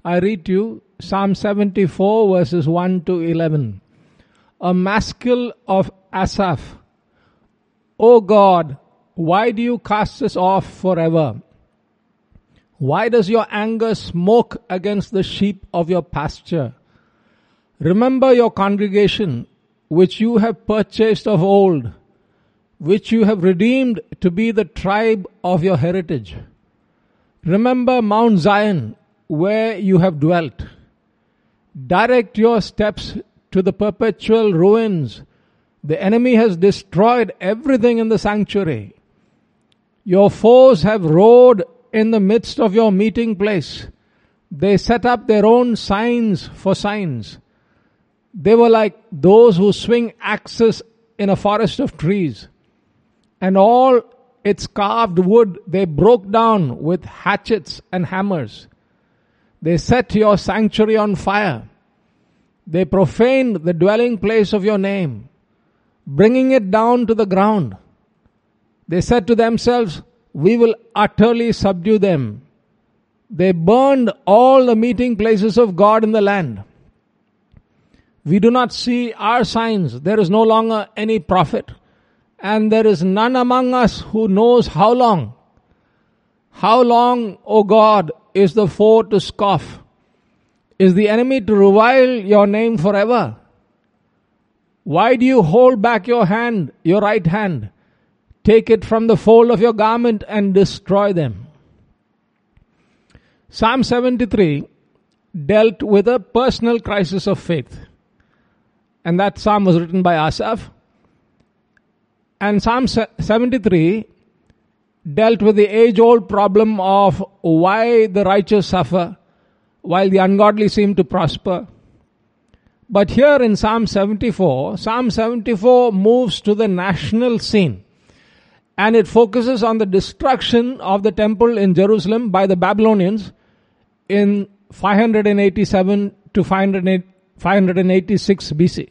I read to you Psalm 74 verses 1 to 11. A maskil of Asaph. O God, why do you cast us off forever? Why does your anger smoke against the sheep of your pasture? Remember your congregation, which you have purchased of old, which you have redeemed to be the tribe of your heritage. Remember Mount Zion, where you have dwelt. Direct your steps to the perpetual ruins. The enemy has destroyed everything in the sanctuary. Your foes have roared in the midst of your meeting place. They set up their own signs for signs. They were like those who swing axes in a forest of trees. And all its carved wood they broke down with hatchets and hammers. They set your sanctuary on fire. They profaned the dwelling place of your name, bringing it down to the ground. They said to themselves, we will utterly subdue them. They burned all the meeting places of God in the land. We do not see our signs. There is no longer any prophet. And there is none among us who knows how long. How long, O God, is the foe to scoff? Is the enemy to revile your name forever? Why do you hold back your hand, your right hand? Take it from the fold of your garment and destroy them. Psalm 73 dealt with a personal crisis of faith. And that psalm was written by Asaph. And Psalm 73 dealt with the age-old problem of why the righteous suffer while the ungodly seem to prosper. But here in Psalm 74 moves to the national scene. And it focuses on the destruction of the temple in Jerusalem by the Babylonians in 587 to 586 BC.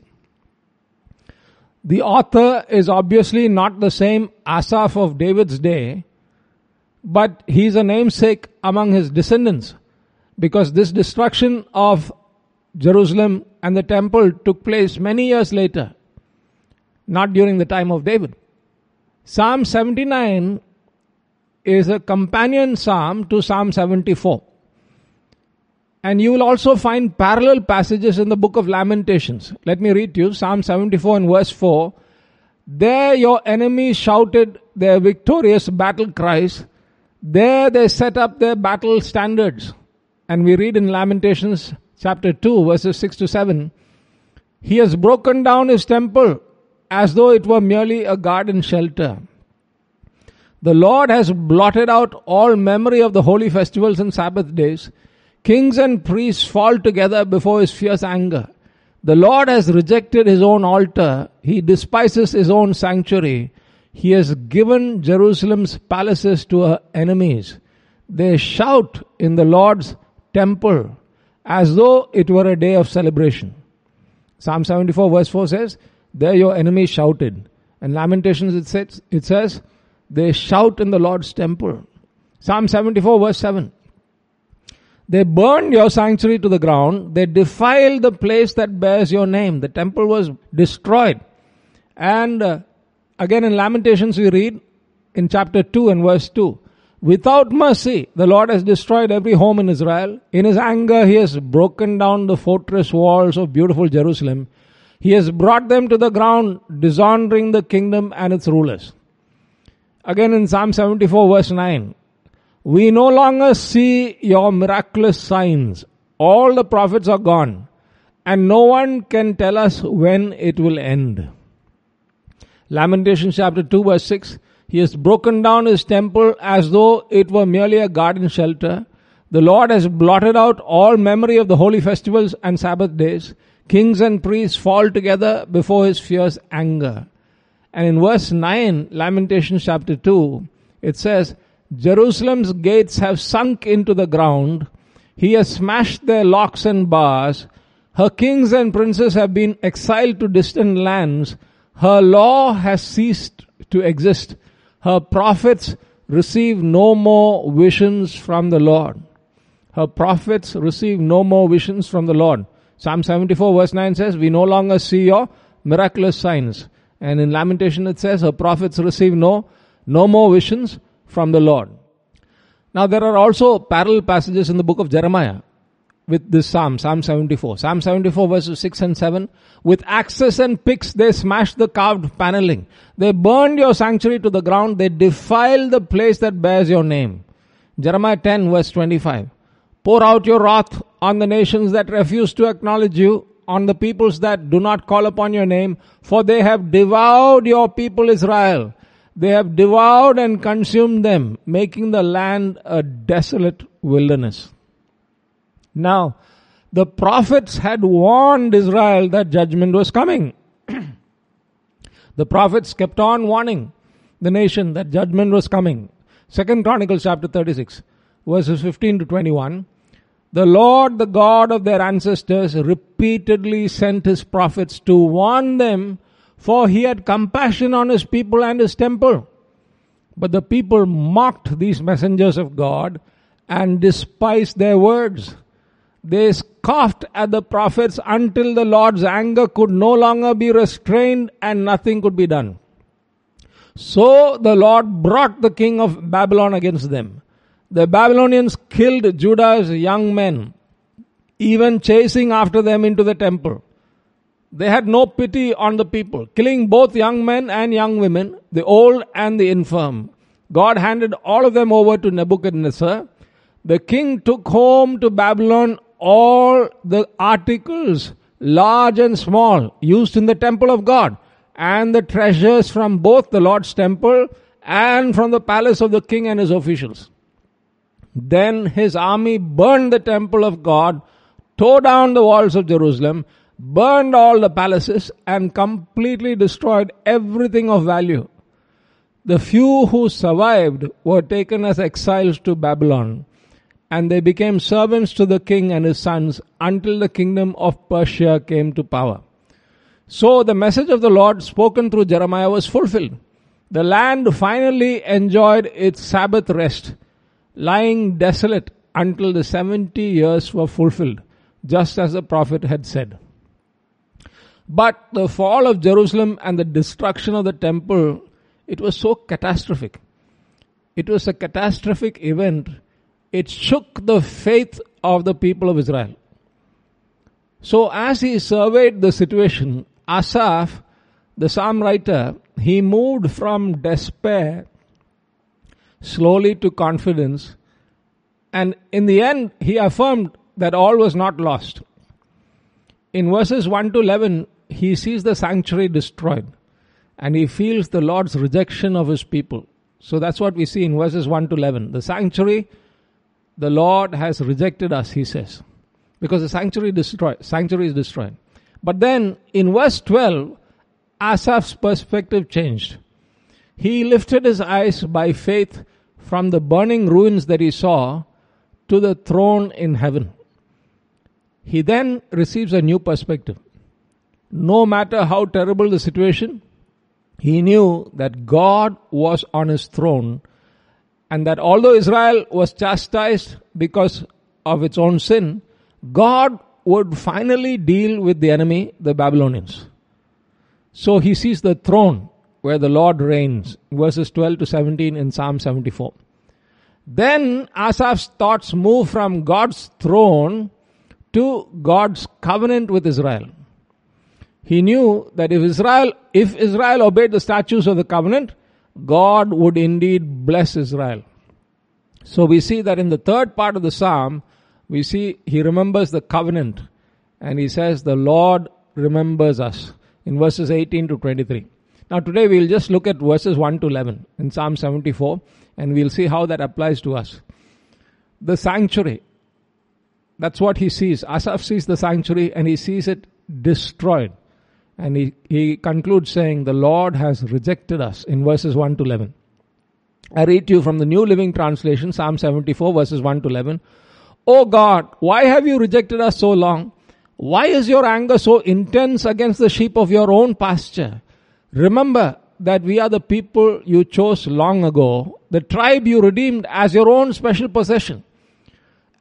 The author is obviously not the same Asaph of David's day, but he's a namesake among his descendants, because this destruction of Jerusalem and the temple took place many years later, not during the time of David. Psalm 79 is a companion psalm to Psalm 74. And you will also find parallel passages in the book of Lamentations. Let me read to you Psalm 74 and verse 4. There your enemies shouted their victorious battle cries. There they set up their battle standards. And we read in Lamentations chapter 2 verses 6 to 7. He has broken down his temple as though it were merely a garden shelter. The Lord has blotted out all memory of the holy festivals and Sabbath days. Kings and priests fall together before his fierce anger. The Lord has rejected his own altar. He despises his own sanctuary. He has given Jerusalem's palaces to her enemies. They shout in the Lord's temple as though it were a day of celebration. Psalm 74 verse 4 says, there your enemies shouted. And Lamentations it says, they shout in the Lord's temple. Psalm 74 verse 7. They burned your sanctuary to the ground. They defiled the place that bears your name. The temple was destroyed. And again in Lamentations we read in chapter 2 and verse 2. Without mercy, the Lord has destroyed every home in Israel. In his anger, he has broken down the fortress walls of beautiful Jerusalem. He has brought them to the ground, dishonoring the kingdom and its rulers. Again in Psalm 74 verse 9. We no longer see your miraculous signs. All the prophets are gone, and no one can tell us when it will end. Lamentations chapter 2 verse 6. He has broken down his temple as though it were merely a garden shelter. The Lord has blotted out all memory of the holy festivals and Sabbath days. Kings and priests fall together before his fierce anger. And in verse 9, Lamentations chapter 2, it says, Jerusalem's gates have sunk into the ground. He has smashed their locks and bars. Her kings and princes have been exiled to distant lands. Her law has ceased to exist. Her prophets receive no more visions from the Lord. Her prophets receive no more visions from the Lord. Psalm 74 verse 9 says, we no longer see your miraculous signs. And in Lamentation it says, her prophets receive no more visions from the Lord. Now there are also parallel passages in the book of Jeremiah with this Psalm 74. Psalm 74 verses 6 and 7. With axes and picks they smashed the carved paneling. They burned your sanctuary to the ground. They defiled the place that bears your name. Jeremiah 10 verse 25. Pour out your wrath on the nations that refuse to acknowledge you, on the peoples that do not call upon your name, for they have devoured your people Israel. They have devoured and consumed them, making the land a desolate wilderness. Now, the prophets had warned Israel that judgment was coming. The prophets kept on warning the nation that judgment was coming. 2 Chronicles chapter 36, verses 15 to 21. The Lord, the God of their ancestors, repeatedly sent his prophets to warn them, for he had compassion on his people and his temple. But the people mocked these messengers of God and despised their words. They scoffed at the prophets until the Lord's anger could no longer be restrained and nothing could be done. So the Lord brought the king of Babylon against them. The Babylonians killed Judah's young men, even chasing after them into the temple. They had no pity on the people, killing both young men and young women, the old and the infirm. God handed all of them over to Nebuchadnezzar. The king took home to Babylon all the articles, large and small, used in the temple of God, and the treasures from both the Lord's temple and from the palace of the king and his officials. Then his army burned the temple of God, tore down the walls of Jerusalem, burned all the palaces, and completely destroyed everything of value. The few who survived were taken as exiles to Babylon, and they became servants to the king and his sons until the kingdom of Persia came to power. So the message of the Lord spoken through Jeremiah was fulfilled. The land finally enjoyed its Sabbath rest, lying desolate until the 70 years were fulfilled, just as the prophet had said. But the fall of Jerusalem and the destruction of the temple, it was so catastrophic. It was a catastrophic event. It shook the faith of the people of Israel. So as he surveyed the situation, Asaph, the psalm writer, he moved from despair slowly to confidence, and in the end he affirmed that all was not lost. In verses 1 to 11, he sees the sanctuary destroyed and he feels the Lord's rejection of his people. So that's what we see in verses 1 to 11. The sanctuary, the Lord has rejected us, he says, because the sanctuary is destroyed. But then in verse 12, Asaph's perspective changed. He lifted his eyes by faith from the burning ruins that he saw to the throne in heaven. He then receives a new perspective. No matter how terrible the situation, he knew that God was on his throne, and that although Israel was chastised because of its own sin, God would finally deal with the enemy, the Babylonians. So he sees the throne where the Lord reigns, verses 12 to 17 in Psalm 74. Then Asaph's thoughts move from God's throne to God's covenant with Israel. He knew that if Israel obeyed the statutes of the covenant, God would indeed bless Israel. So we see that in the third part of the psalm, we see he remembers the covenant, and he says the Lord remembers us in verses 18 to 23. Now today we'll just look at verses 1 to 11 in Psalm 74, and we'll see how that applies to us. The sanctuary, that's what he sees. Asaph sees the sanctuary and he sees it destroyed. And he concludes saying, the Lord has rejected us in verses 1 to 11. I read to you from the New Living Translation, Psalm 74 verses 1 to 11. O God, why have you rejected us so long? Why is your anger so intense against the sheep of your own pasture? Remember that we are the people you chose long ago, the tribe you redeemed as your own special possession.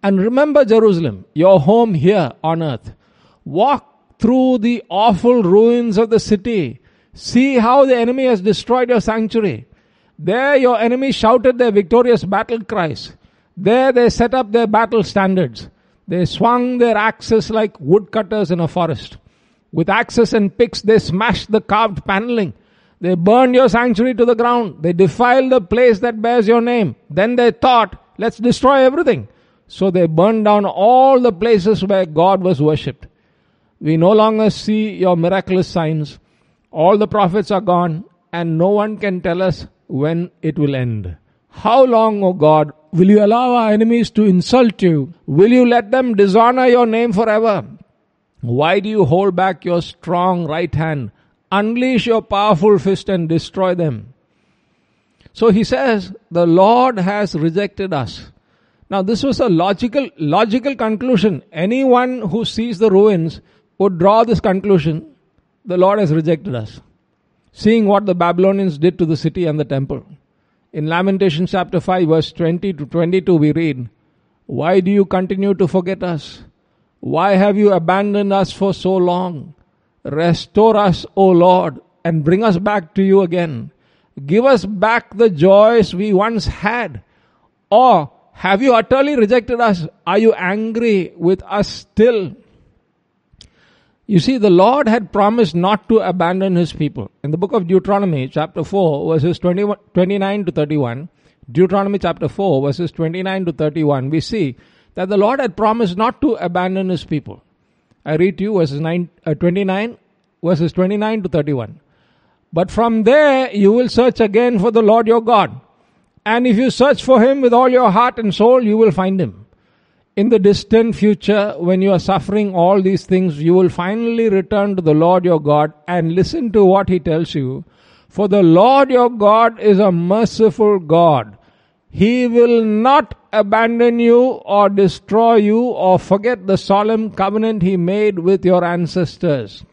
And remember Jerusalem, your home here on earth. Walk through the awful ruins of the city. See how the enemy has destroyed your sanctuary. There your enemies shouted their victorious battle cries. There they set up their battle standards. They swung their axes like woodcutters in a forest. With axes and picks they smashed the carved paneling. They burned your sanctuary to the ground. They defiled the place that bears your name. Then they thought, let's destroy everything. So they burned down all the places where God was worshipped. We no longer see your miraculous signs. All the prophets are gone, and no one can tell us when it will end. How long, O God, will you allow our enemies to insult you? Will you let them dishonor your name forever? Why do you hold back your strong right hand? Unleash your powerful fist and destroy them. So he says, the Lord has rejected us. Now this was a logical conclusion. Anyone who sees the ruins would draw this conclusion. The Lord has rejected us. Seeing what the Babylonians did to the city and the temple. In Lamentations chapter 5 verse 20 to 22 we read, why do you continue to forget us? Why have you abandoned us for so long? Restore us, O Lord, and bring us back to you again. Give us back the joys we once had. Or have you utterly rejected us? Are you angry with us still? You see, the Lord had promised not to abandon His people. In the book of Deuteronomy, chapter 4, verses 29 to 31, Deuteronomy chapter 4, verses 29 to 31, we see that the Lord had promised not to abandon His people. I read to you verses 29 to 31. But from there you will search again for the Lord your God. And if you search for Him with all your heart and soul, you will find Him. In the distant future, when you are suffering all these things, you will finally return to the Lord your God and listen to what He tells you. For the Lord your God is a merciful God. He will not abandon you or destroy you or forget the solemn covenant He made with your ancestors.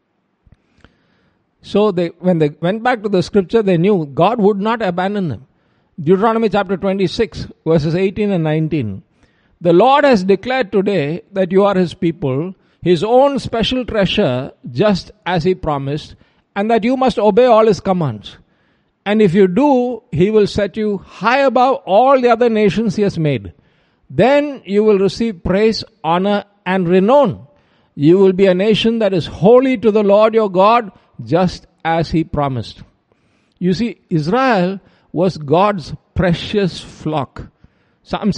So when they went back to the scripture, they knew God would not abandon them. Deuteronomy chapter 26, verses 18 and 19. The Lord has declared today that you are His people, His own special treasure, just as He promised, and that you must obey all His commands. And if you do, He will set you high above all the other nations He has made. Then you will receive praise, honor, and renown. You will be a nation that is holy to the Lord your God, just as He promised. You see, Israel was God's precious flock. Psalm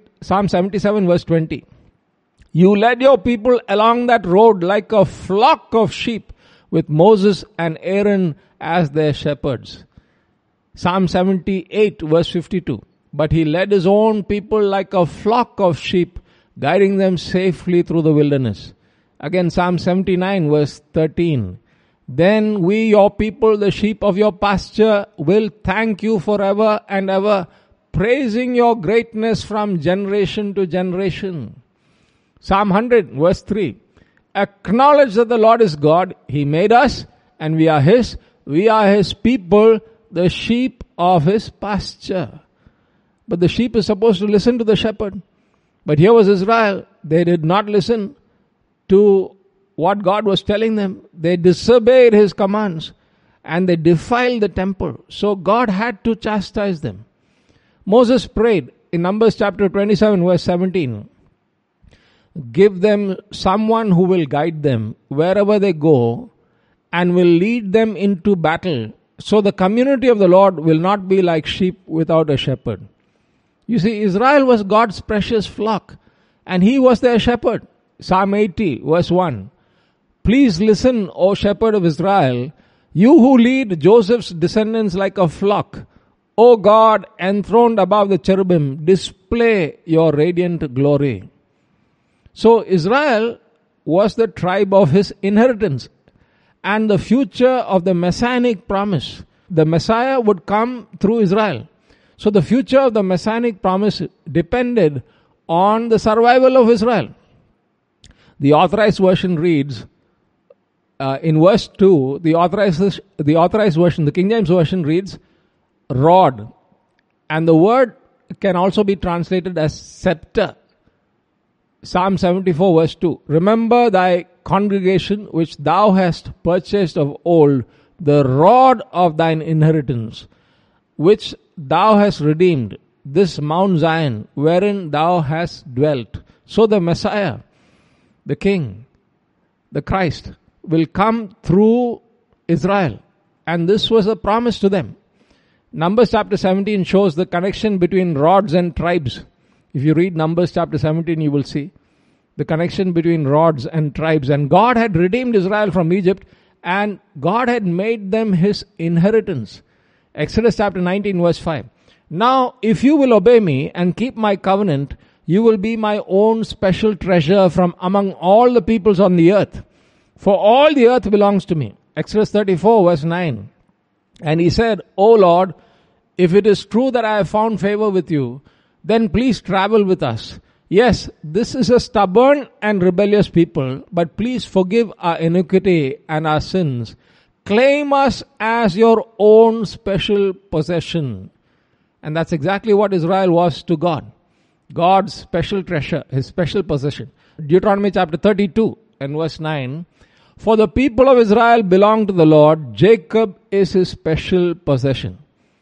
77 verse 20. You led your people along that road like a flock of sheep with Moses and Aaron as their shepherds. Psalm 78 verse 52. But He led His own people like a flock of sheep, guiding them safely through the wilderness. Again, Psalm 79 verse 13. Then we, your people, the sheep of your pasture, will thank you forever and ever, praising your greatness from generation to generation. Psalm 100 verse 3. Acknowledge that the Lord is God. He made us and we are His. We are His people, the sheep of His pasture. But the sheep is supposed to listen to the shepherd. But here was Israel. They did not listen to what God was telling them. They disobeyed His commands and they defiled the temple. So God had to chastise them. Moses prayed in Numbers chapter 27 verse 17. Give them someone who will guide them wherever they go and will lead them into battle. So the community of the Lord will not be like sheep without a shepherd. You see, Israel was God's precious flock and He was their shepherd. Psalm 80 verse 1. Please listen, O shepherd of Israel, you who lead Joseph's descendants like a flock. O God, enthroned above the cherubim, display your radiant glory. So Israel was the tribe of His inheritance and the future of the messianic promise. The Messiah would come through Israel. So the future of the messianic promise depended on the survival of Israel. The Authorized Version reads, in verse 2, the authorized version, the King James Version reads, rod. And the word can also be translated as scepter. Psalm 74 verse 2. Remember thy congregation which thou hast purchased of old, the rod of thine inheritance, which thou hast redeemed, this Mount Zion, wherein thou hast dwelt. So the Messiah, the King, the Christ, will come through Israel. And this was a promise to them. Numbers chapter 17 shows the connection between rods and tribes. If you read Numbers chapter 17, you will see the connection between rods and tribes. And God had redeemed Israel from Egypt, and God had made them his inheritance. Exodus chapter 19 verse 5. Now, if you will obey me and keep my covenant, you will be my own special treasure from among all the peoples on the earth. For all the earth belongs to me. Exodus 34 verse 9. And he said, O Lord, if it is true that I have found favor with you, then please travel with us. Yes, this is a stubborn and rebellious people, but please forgive our iniquity and our sins. Claim us as your own special possession. And that's exactly what Israel was to God. God's special treasure, his special possession. Deuteronomy chapter 32 and verse 9. For the people of Israel belong to the Lord. Jacob is his special possession.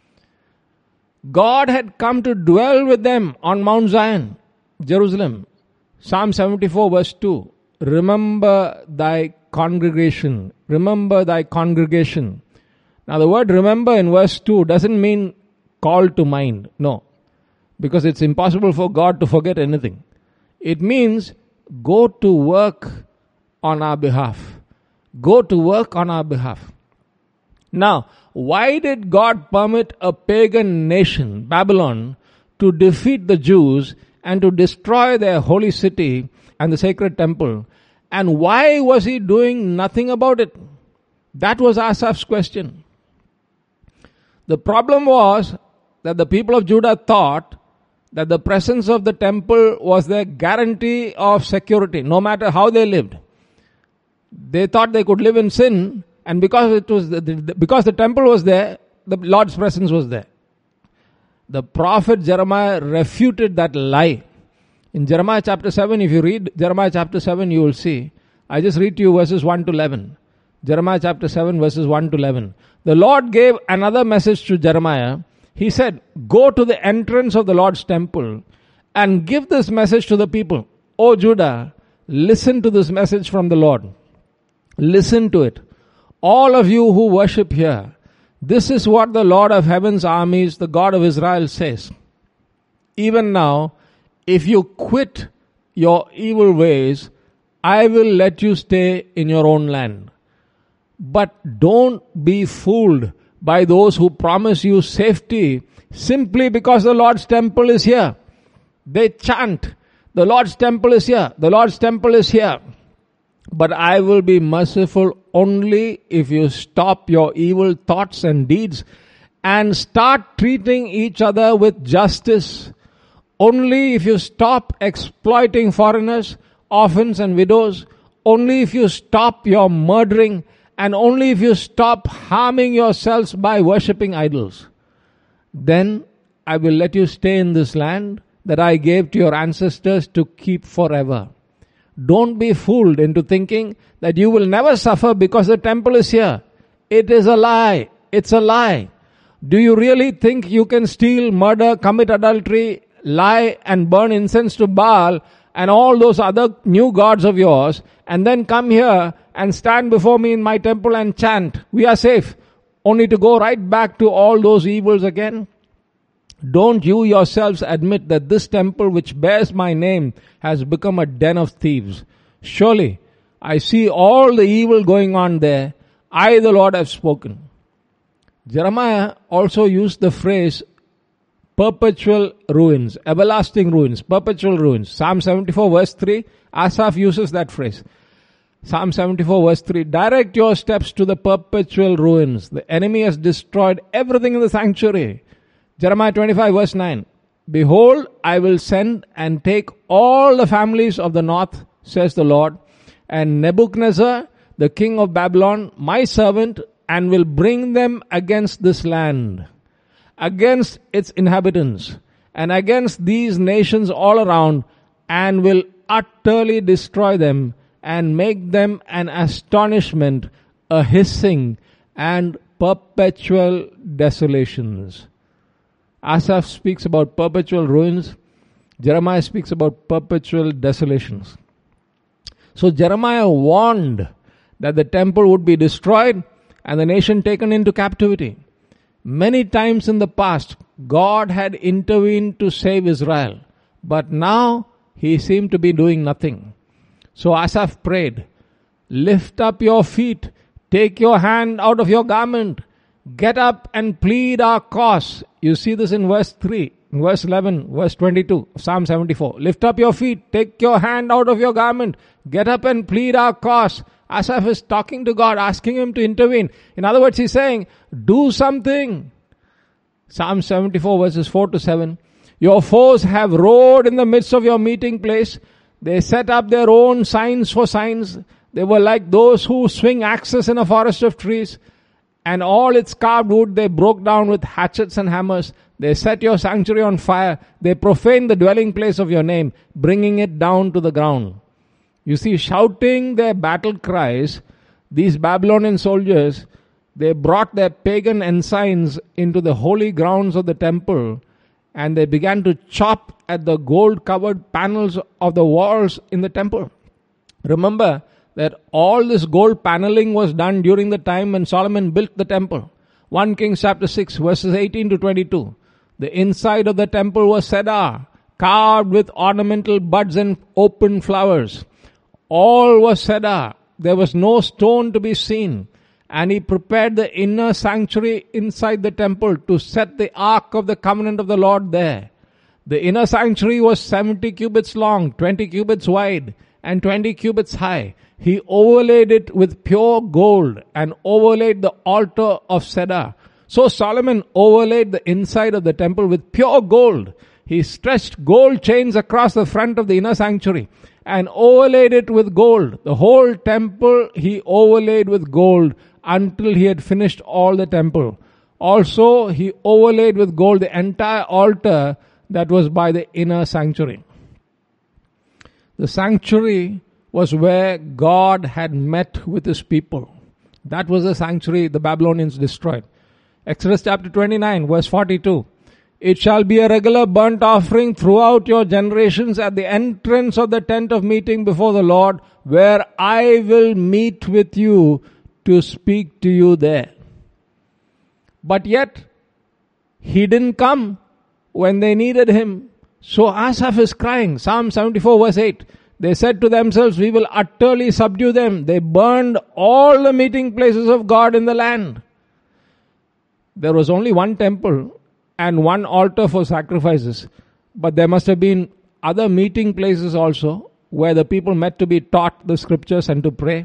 God had come to dwell with them on Mount Zion, Jerusalem. Psalm 74 verse 2. Remember thy congregation. Remember thy congregation. Now the word remember in verse 2 doesn't mean call to mind. No. Because it's impossible for God to forget anything. It means go to work on our behalf. Go to work on our behalf. Now, why did God permit a pagan nation, Babylon, to defeat the Jews and to destroy their holy city and the sacred temple? And why was he doing nothing about it? That was Asaph's question. The problem was that the people of Judah thought that the presence of the temple was their guarantee of security, no matter how they lived. They thought they could live in sin, and because the temple was there, the Lord's presence was there. The prophet Jeremiah refuted that lie. In Jeremiah chapter 7, if you read Jeremiah chapter 7, you will see. I just read to you verses 1 to 11. Jeremiah chapter 7, verses 1 to 11. The Lord gave another message to Jeremiah. He said, go to the entrance of the Lord's temple and give this message to the people. O Judah, listen to this message from the Lord. Listen to it. All of you who worship here, this is what the Lord of heaven's armies, the God of Israel, says. Even now, if you quit your evil ways, I will let you stay in your own land. But don't be fooled by those who promise you safety simply because the Lord's temple is here. They chant, the Lord's temple is here, the Lord's temple is here. But I will be merciful only if you stop your evil thoughts and deeds and start treating each other with justice. Only if you stop exploiting foreigners, orphans and widows. Only if you stop your murdering, and only if you stop harming yourselves by worshipping idols. Then I will let you stay in this land that I gave to your ancestors to keep forever. Don't be fooled into thinking that you will never suffer because the temple is here. It is a lie. It's a lie. Do you really think you can steal, murder, commit adultery, lie and burn incense to Baal and all those other new gods of yours and then come here and stand before me in my temple and chant, we are safe, only to go right back to all those evils again? Don't you yourselves admit that this temple which bears my name has become a den of thieves? Surely, I see all the evil going on there. I, the Lord, have spoken. Jeremiah also used the phrase perpetual ruins, everlasting ruins, perpetual ruins. Psalm 74 verse 3, Asaph uses that phrase. Psalm 74 verse 3, direct your steps to the perpetual ruins. The enemy has destroyed everything in the sanctuary. Jeremiah 25 verse 9, behold, I will send and take all the families of the north, says the Lord, and Nebuchadnezzar, the king of Babylon, my servant, and will bring them against this land, against its inhabitants, and against these nations all around, and will utterly destroy them and make them an astonishment, a hissing, and perpetual desolations. Asaph speaks about perpetual ruins. Jeremiah speaks about perpetual desolations. So Jeremiah warned that the temple would be destroyed and the nation taken into captivity. Many times in the past, God had intervened to save Israel, but now he seemed to be doing nothing. So Asaph prayed, "Lift up your feet, take your hand out of your garment, get up and plead our cause." You see this in verse 3, in verse 11, verse 22, Psalm 74. Lift up your feet, take your hand out of your garment, get up and plead our cause. Asaph is talking to God, asking him to intervene. In other words, he's saying, do something. Psalm 74 verses 4 to 7. Your foes have roared in the midst of your meeting place. They set up their own signs for signs. They were like those who swing axes in a forest of trees. And all its carved wood they broke down with hatchets and hammers. They set your sanctuary on fire. They profaned the dwelling place of your name, bringing it down to the ground. You see, shouting their battle cries, these Babylonian soldiers, they brought their pagan ensigns into the holy grounds of the temple, and they began to chop at the gold-covered panels of the walls in the temple. Remember that all this gold paneling was done during the time when Solomon built the temple. 1 Kings chapter 6 verses 18 to 22. The inside of the temple was cedar, carved with ornamental buds and open flowers. All was cedar. There was no stone to be seen. And he prepared the inner sanctuary inside the temple to set the ark of the covenant of the Lord there. The inner sanctuary was 70 cubits long, 20 cubits wide, and 20 cubits high. He overlaid it with pure gold and overlaid the altar of cedar. So Solomon overlaid the inside of the temple with pure gold. He stretched gold chains across the front of the inner sanctuary and overlaid it with gold. The whole temple he overlaid with gold until he had finished all the temple. Also, he overlaid with gold the entire altar that was by the inner sanctuary. The sanctuary was where God had met with his people. That was the sanctuary the Babylonians destroyed. Exodus chapter 29 verse 42. It shall be a regular burnt offering throughout your generations at the entrance of the tent of meeting before the Lord, where I will meet with you to speak to you there. But yet, he didn't come when they needed him. So Asaph is crying. Psalm 74 verse 8. They said to themselves, we will utterly subdue them. They burned all the meeting places of God in the land. There was only one temple and one altar for sacrifices. But there must have been other meeting places also where the people met to be taught the scriptures and to pray.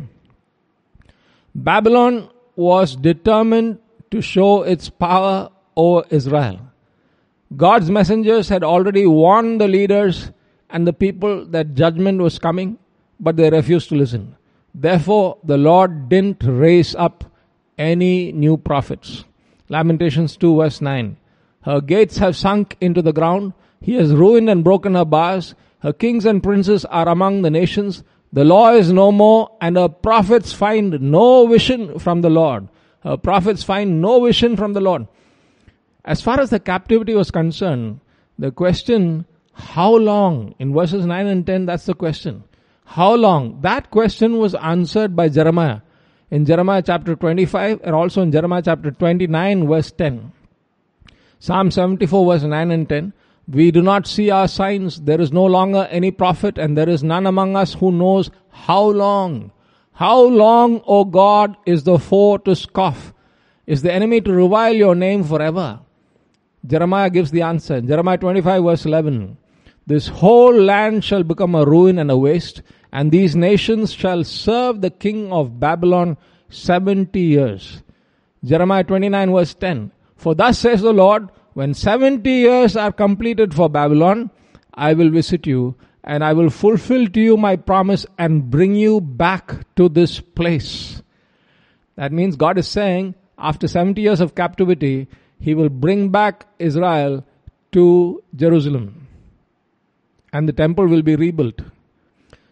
Babylon was determined to show its power over Israel. God's messengers had already warned the leaders and the people that judgment was coming, but they refused to listen. Therefore, the Lord didn't raise up any new prophets. Lamentations 2 verse 9. Her gates have sunk into the ground. He has ruined and broken her bars. Her kings and princes are among the nations. The law is no more, and her prophets find no vision from the Lord. Her prophets find no vision from the Lord. As far as the captivity was concerned, the question, how long? In verses 9 and 10, that's the question. How long? That question was answered by Jeremiah. In Jeremiah chapter 25 and also in Jeremiah chapter 29 verse 10. Psalm 74 verse 9 and 10. We do not see our signs. There is no longer any prophet, and there is none among us who knows how long. How long, O God, is the foe to scoff? Is the enemy to revile your name forever? Jeremiah gives the answer. Jeremiah 25 verse 11. This whole land shall become a ruin and a waste, and these nations shall serve the king of Babylon 70 years. Jeremiah 29 verse 10. For thus says the Lord, when 70 years are completed for Babylon, I will visit you, and I will fulfill to you my promise and bring you back to this place. That means God is saying, after 70 years of captivity, He will bring back Israel to Jerusalem. And the temple will be rebuilt.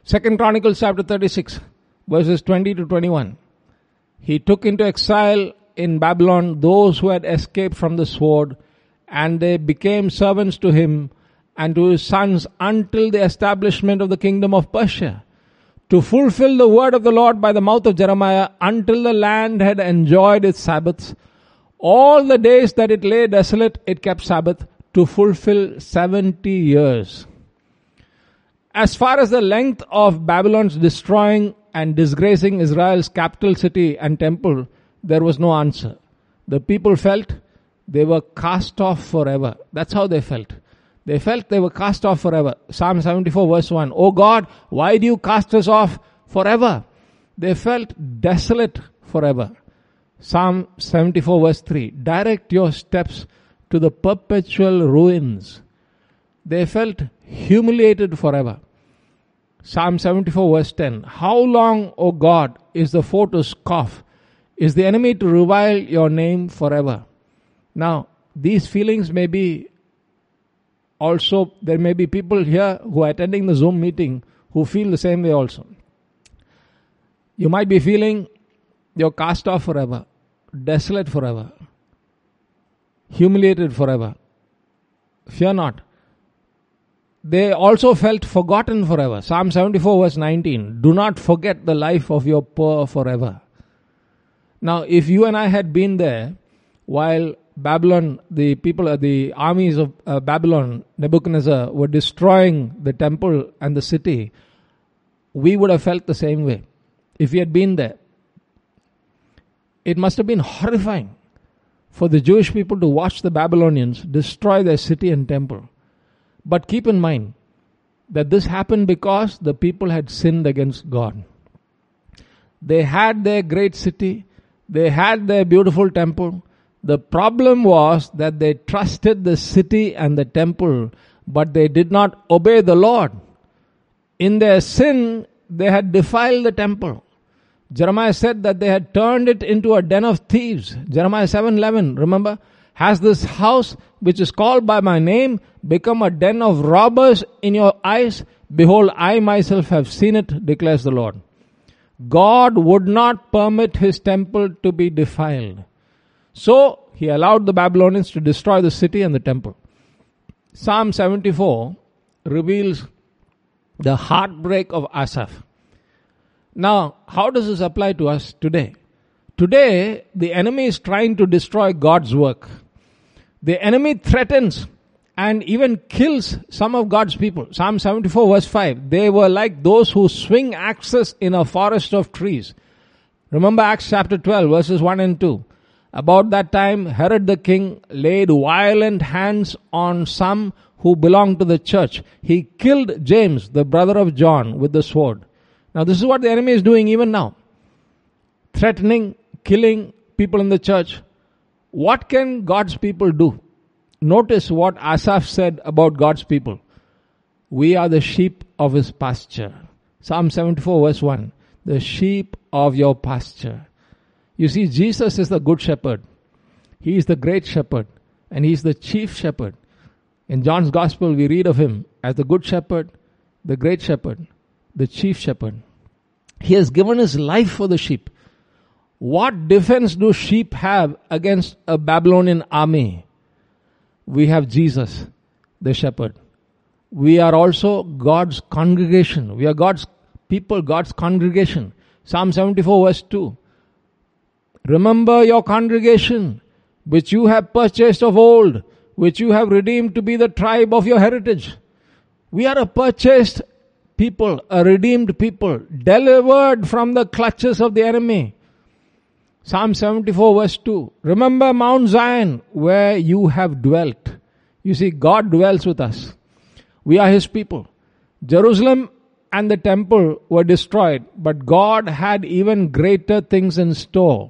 2 Chronicles chapter 36, verses 20 to 21. He took into exile in Babylon those who had escaped from the sword, and they became servants to him and to his sons until the establishment of the kingdom of Persia, to fulfill the word of the Lord by the mouth of Jeremiah, until the land had enjoyed its Sabbaths. All the days that it lay desolate, it kept Sabbath, to fulfill 70 years. As far as the length of Babylon's destroying and disgracing Israel's capital city and temple, there was no answer. The people felt they were cast off forever. That's how they felt. They felt they were cast off forever. Psalm 74 verse 1. "O God, why do you cast us off forever?" They felt desolate forever. Psalm 74 verse 3. "Direct your steps to the perpetual ruins." They felt humiliated forever. Psalm 74 verse 10. "How long, O God, is the foe to scoff? Is the enemy to revile your name forever?" Now, these feelings may be also, there may be people here who are attending the Zoom meeting who feel the same way also. You might be feeling you're cast off forever, desolate forever, humiliated forever. Fear not. They also felt forgotten forever. Psalm 74 verse 19. "Do not forget the life of your poor forever." Now, if you and I had been there while Babylon, the armies of Babylon, Nebuchadnezzar, were destroying the temple and the city, we would have felt the same way if we had been there. It must have been horrifying for the Jewish people to watch the Babylonians destroy their city and temple. But keep in mind that this happened because the people had sinned against God. They had their great city, they had their beautiful temple. The problem was that they trusted the city and the temple, but they did not obey the Lord. In their sin, they had defiled the temple. Jeremiah said that they had turned it into a den of thieves. Jeremiah 7:11, remember? "Has this house, which is called by my name, become a den of robbers in your eyes? Behold, I myself have seen it, declares the Lord." God would not permit his temple to be defiled. So, he allowed the Babylonians to destroy the city and the temple. Psalm 74 reveals the heartbreak of Asaph. Now, how does this apply to us today? Today, the enemy is trying to destroy God's work. The enemy threatens and even kills some of God's people. Psalm 74 verse 5. "They were like those who swing axes in a forest of trees." Remember Acts chapter 12 verses 1 and 2. "About that time, Herod the king laid violent hands on some who belonged to the church. He killed James, the brother of John, with the sword." Now this is what the enemy is doing even now. Threatening, killing people in the church. What can God's people do? Notice what Asaph said about God's people. "We are the sheep of his pasture." Psalm 74 verse 1. "The sheep of your pasture." You see, Jesus is the good shepherd. He is the great shepherd. And he is the chief shepherd. In John's gospel, we read of him as the good shepherd, the great shepherd, the chief shepherd. He has given his life for the sheep. What defense do sheep have against a Babylonian army? We have Jesus, the shepherd. We are also God's congregation. We are God's people, God's congregation. Psalm 74 verse 2. "Remember your congregation, which you have purchased of old, which you have redeemed to be the tribe of your heritage." We are a purchased people, a redeemed people, delivered from the clutches of the enemy. Psalm 74 verse 2. "Remember Mount Zion, where you have dwelt." You see, God dwells with us. We are his people. Jerusalem and the temple were destroyed, but God had even greater things in store.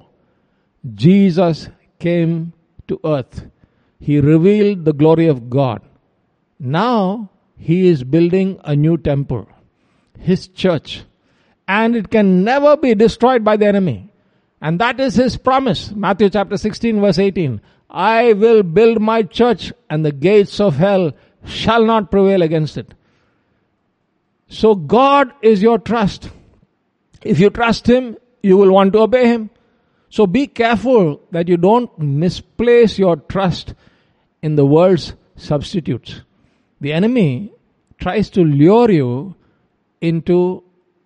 Jesus came to earth. He revealed the glory of God. Now, he is building a new temple, his church, and it can never be destroyed by the enemy. And that is his promise. Matthew chapter 16 verse 18. "I will build my church, and the gates of hell shall not prevail against it." So God is your trust. If you trust Him, you will want to obey Him. So be careful that you don't misplace your trust in the world's substitutes. The enemy tries to lure you into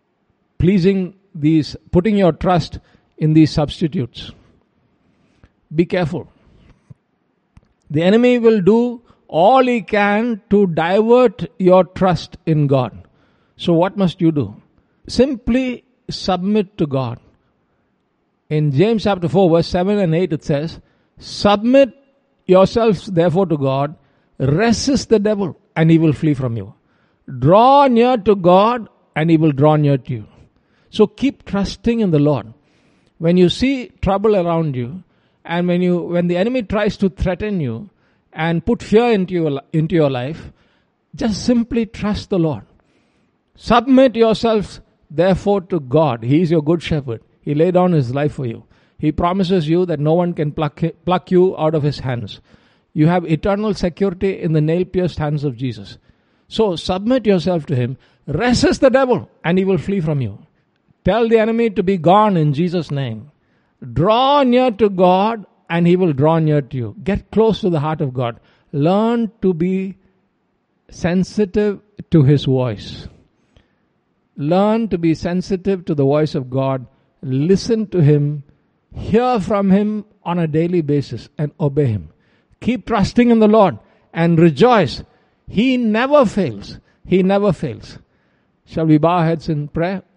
putting your trust in these substitutes. Be careful. The enemy will do all he can to divert your trust in God. So what must you do? Simply submit to God. In James chapter 4 verse 7 and 8 it says, submit yourselves therefore to God, resist the devil and he will flee from you. Draw near to God and he will draw near to you. So keep trusting in the Lord. When you see trouble around you, and when the enemy tries to threaten you and put fear into your life, just simply trust the Lord. Submit yourselves therefore to God. He is your good shepherd. He laid down His life for you. He promises you that no one can pluck you out of His hands. You have eternal security in the nail-pierced hands of Jesus. So submit yourself to Him. Resist the devil and he will flee from you. Tell the enemy to be gone in Jesus' name. Draw near to God and He will draw near to you. Get close to the heart of God. Learn to be sensitive to His voice. Learn to be sensitive to the voice of God. Listen to Him. Hear from Him on a daily basis and obey Him. Keep trusting in the Lord and rejoice. He never fails. He never fails. Shall we bow our heads in prayer?